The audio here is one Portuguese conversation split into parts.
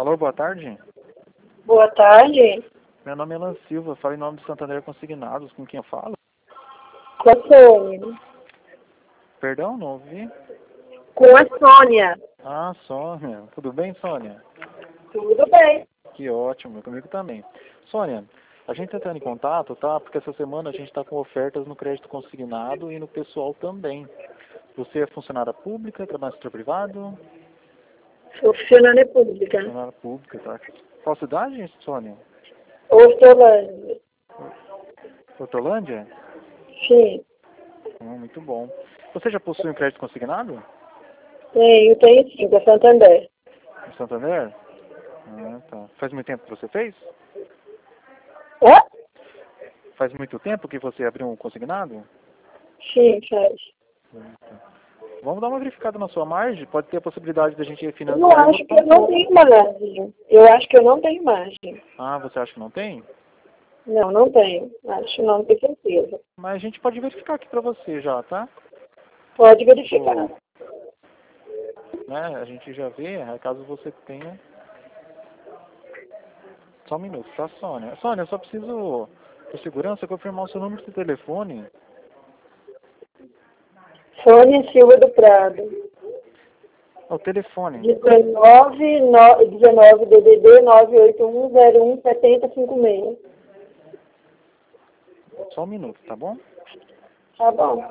Alô, boa tarde. Boa tarde. Meu nome é Alan Silva, falo em nome do Santander Consignados. Com quem eu falo? Com a Sônia. Perdão, não ouvi. Com a Sônia. Ah, Sônia. Tudo bem, Sônia? Tudo bem. Que ótimo, comigo também. Sônia, a gente está entrando em contato, tá? Porque essa semana a gente está com ofertas no crédito consignado e no pessoal também. Você é funcionária pública, trabalha no setor privado? Sou funcionária pública. Funcionária pública, tá? Qual cidade, Sônia? Hortolândia. Hortolândia? Sim. Muito bom. Você já possui um crédito consignado? Tenho sim, com a Santander. No Santander? Ah, tá. Faz muito tempo que você fez? Hã? Faz muito tempo que você abriu um consignado? Sim, faz. Tá. Vamos dar uma verificada na sua margem. Pode ter a possibilidade da gente Eu refinanciar e acho que botar eu não tenho margem. Eu acho que eu não tenho margem. Ah, você acha que não tem? Não, não tenho. Acho que não tenho certeza. Mas a gente pode verificar aqui pra você já, tá? Pode verificar. Né? A gente já vê, caso você tenha. Só um minuto, tá, Sônia? Sônia, eu só preciso, por segurança, confirmar o seu número de telefone. Sônia Silva do Prado. O telefone. 19 DDD 981017056. Só um minuto, tá bom? Tá bom.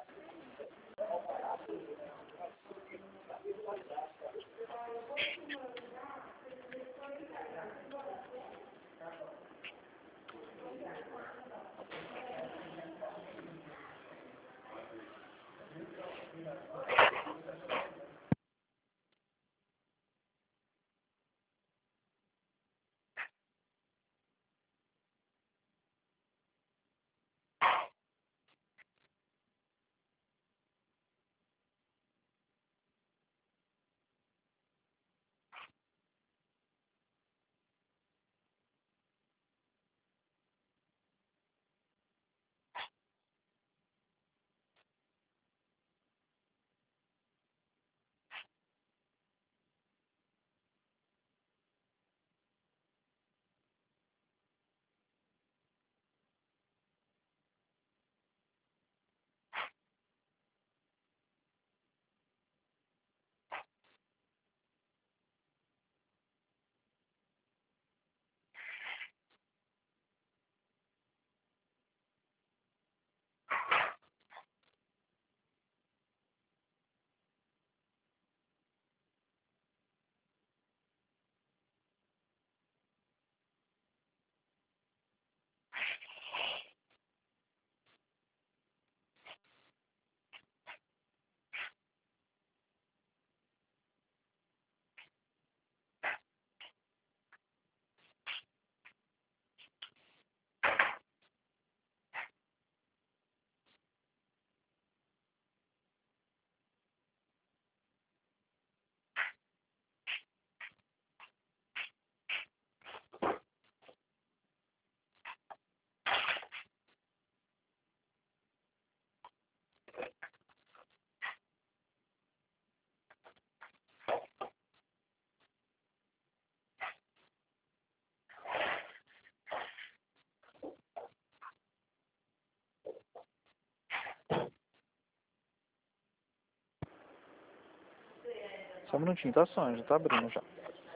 Só um minutinho, tá, Sônia? Já tá abrindo já.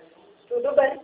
Tudo bem.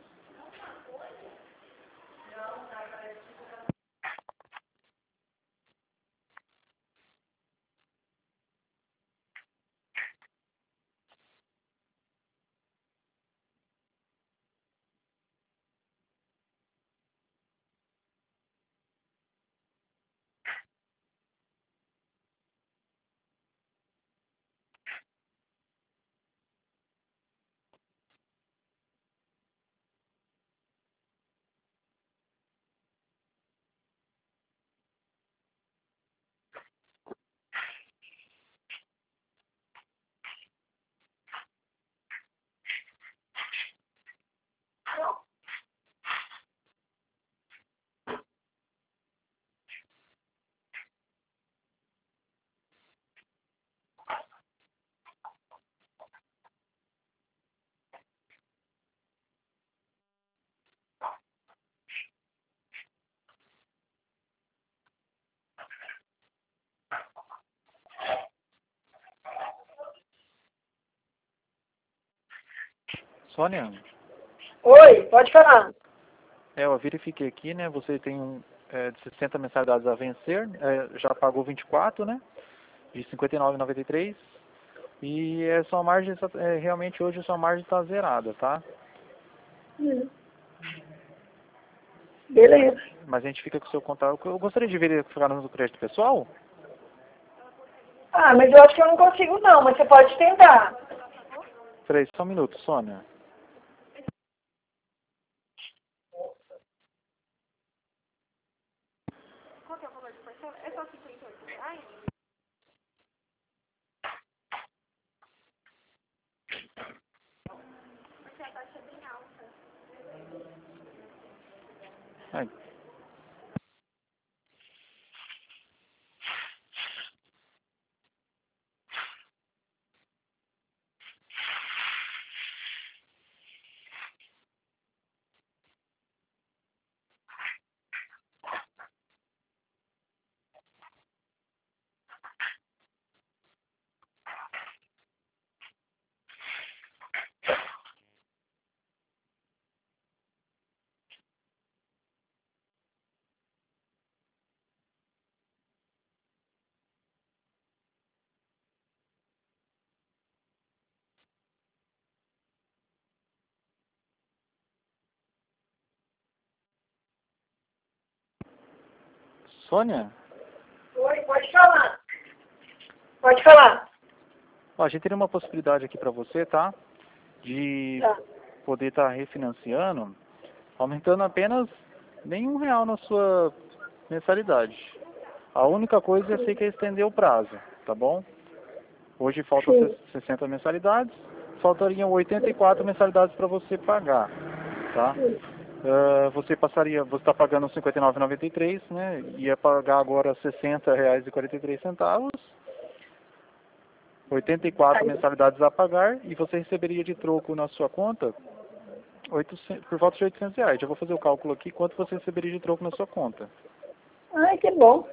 Sônia, Oi, pode falar. eu verifiquei aqui, né? Você tem de 60 mensalidades a vencer, já pagou 24, né? De R$ 59,93. E a sua margem, realmente hoje a sua margem está zerada, tá? Beleza. Mas a gente fica com o seu contato. Eu gostaria de verificar no crédito pessoal. Ah, mas eu acho que eu não consigo não, mas você pode tentar. Peraí, só um minuto, Sônia. Ai, Sônia? Oi, pode falar. Pode falar. Ó, a gente teria uma possibilidade aqui para você, tá? De Tá. poder estar refinanciando, aumentando apenas nenhum real na sua mensalidade. A única coisa é você que estender o prazo, tá bom? Hoje faltam Sim. 60 mensalidades, faltariam 84 mensalidades para você pagar, tá? Você está pagando R$ 59,93, né? Ia pagar agora R$ 60,43, 84 Aí, mensalidades a pagar e você receberia de troco na sua conta 800, por volta de R$ 800. Eu vou fazer o cálculo aqui, quanto você receberia de troco na sua conta. ai, que bom.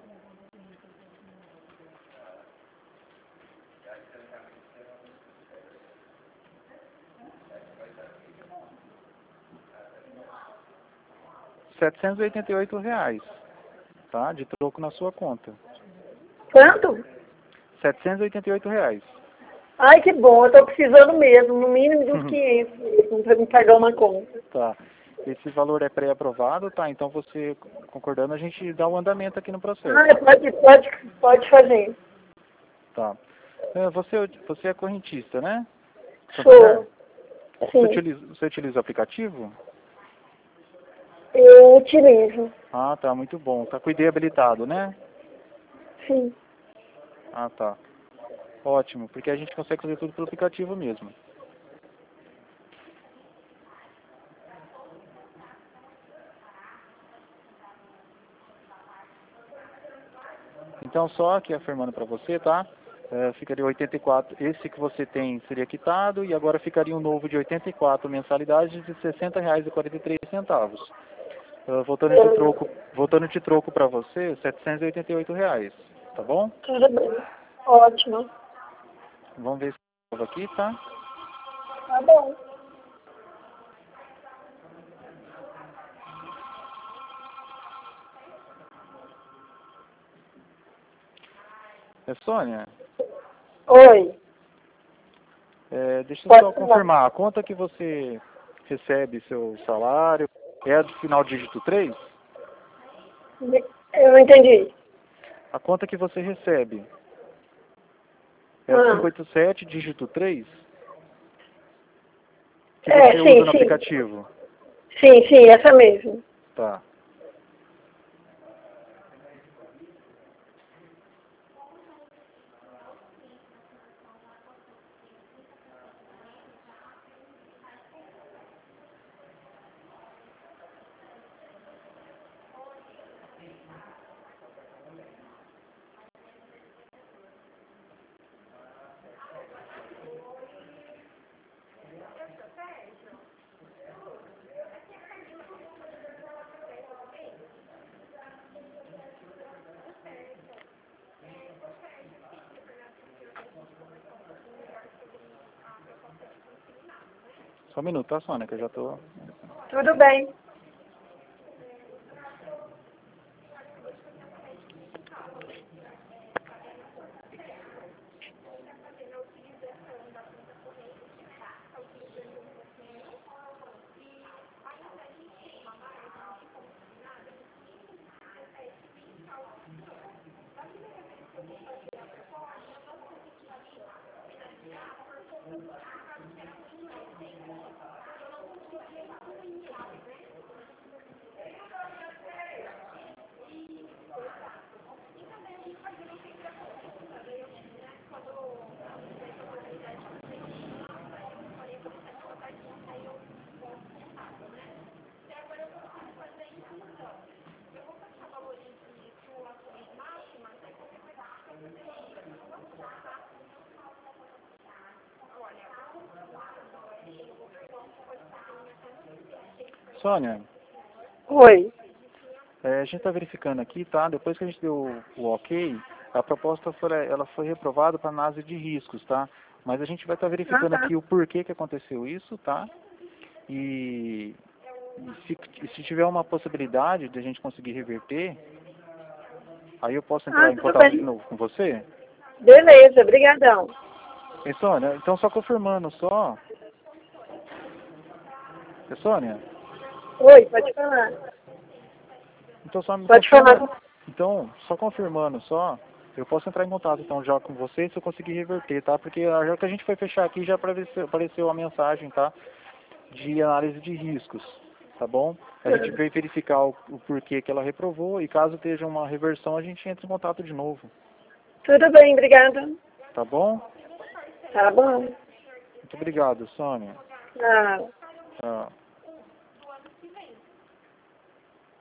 R$ 788, tá? De troco na sua conta. Quanto? R$ 788. Ai, que bom. Eu tô precisando mesmo, no mínimo de uns 500 mesmo, pra me pagar uma conta. Tá. Esse valor é pré-aprovado, tá? Então você concordando, a gente dá um andamento aqui no processo. Ah, pode fazer. Tá. Você é correntista, né? Santander? Sou. Sim, Você utiliza o aplicativo? eu utilizo. Ah, tá, muito bom. Tá com o ID habilitado, né? Sim. Ah, tá. Ótimo, porque a gente consegue fazer tudo pelo aplicativo mesmo. Então, só aqui afirmando para você, tá? Ficaria 84, esse que você tem seria quitado, e agora ficaria um novo de 84 mensalidades de R$ 60,43. Voltando de troco para você, R$ 788, tá bom? Tudo bem. Ótimo. Vamos ver esse novo aqui, tá? Tá bom. Sônia, Oi. deixa eu só Pode falar. confirmar, a conta que você recebe seu salário é a do final dígito 3? Eu não entendi. A conta que você recebe é a Ah, 587 dígito 3 que você usa sim, no sim. aplicativo? Sim, sim, essa mesmo. Tá. Só um minuto, tá, Sônia, que eu já tô... Tudo bem. Sônia, Oi. a gente está verificando aqui, tá? Depois que a gente deu o ok, a proposta ela foi reprovada para análise de riscos, tá? Mas a gente vai estar Ah, verificando tá. aqui o porquê que aconteceu isso, tá? E, se tiver uma possibilidade de a gente conseguir reverter, aí eu posso Ah, entrar em tudo contato de bem. novo com você. Beleza, brigadão. E Sônia, então só confirmando só. Sônia, Oi, pode falar. então só me Pode confirma. falar. Então, só confirmando só, eu posso entrar em contato então já com você se eu conseguir reverter, tá? Porque já que a gente foi fechar aqui já apareceu a mensagem, tá? De análise de riscos, tá bom? A gente veio verificar o porquê que ela reprovou e caso esteja uma reversão a gente entra em contato de novo, Tudo bem, obrigada. tá bom? Tá bom. Muito obrigado, Sônia. Ah. Ah.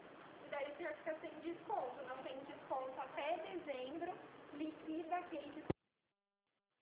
Daí o senhor fica sem desconto, não tem desconto até dezembro, liquida aquele desconto.